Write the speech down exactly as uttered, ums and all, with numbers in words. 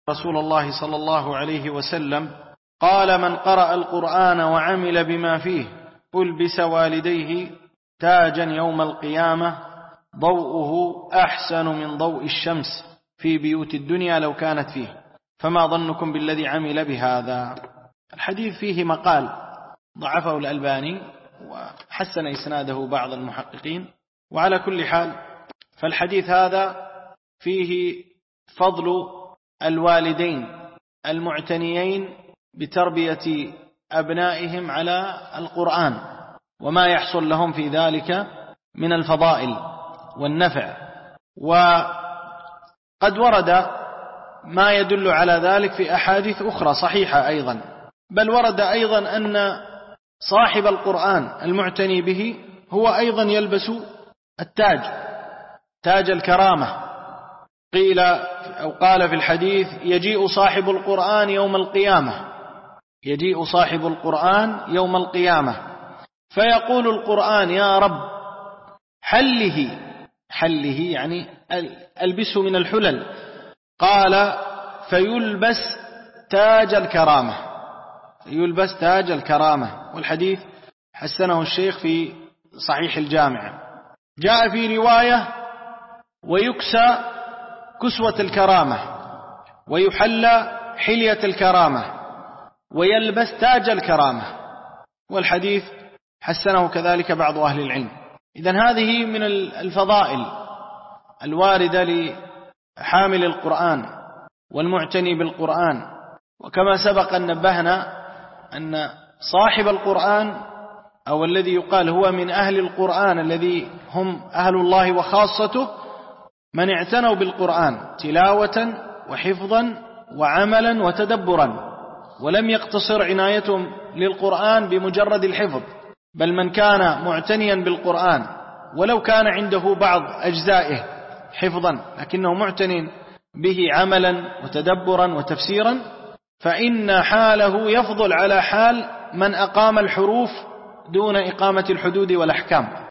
رسول الله صلى الله عليه وسلم قال: من قرأ القرآن وعمل بما فيه ألبس والديه تاجا يوم القيامة ضوءه أحسن من ضوء الشمس في بيوت الدنيا لو كانت فيه، فما ظنكم بالذي عمل بهذا؟ الحديث فيه مقال ضعفه الألباني وحسن إسناده بعض المحققين، وعلى كل حال فالحديث هذا فيه فضل الوالدين المعتنيين بتربية أبنائهم على القرآن وما يحصل لهم في ذلك من الفضائل والنفع. وقد ورد ما يدل على ذلك في أحاديث أخرى صحيحة أيضا، بل ورد أيضا أن صاحب القرآن المعتني به هو أيضا يلبس التاج، تاج الكرامة. قيل أو قال في الحديث: يجيء صاحب القرآن يوم القيامة يجيء صاحب القرآن يوم القيامة فيقول القرآن: يا رب حله حله يعني ألبسه من الحلل. قال: فيلبس تاج الكرامة يلبس تاج الكرامة. والحديث حسنه الشيخ في صحيح الجامع. جاء في رواية: ويكسى كسوة الكرامة ويحلى حلية الكرامة ويلبس تاج الكرامة. والحديث حسنه كذلك بعض أهل العلم. إذن هذه من الفضائل الواردة لحامل القرآن والمعتني بالقرآن. وكما سبق أن نبهنا أن صاحب القرآن أو الذي يقال هو من أهل القرآن الذي هم أهل الله وخاصته من اعتنوا بالقرآن تلاوة وحفظا وعملا وتدبرا، ولم يقتصر عنايتهم للقرآن بمجرد الحفظ، بل من كان معتنيا بالقرآن ولو كان عنده بعض أجزائه حفظا لكنه معتن به عملا وتدبرا وتفسيرا، فإن حاله يفضل على حال من أقام الحروف دون إقامة الحدود والأحكام.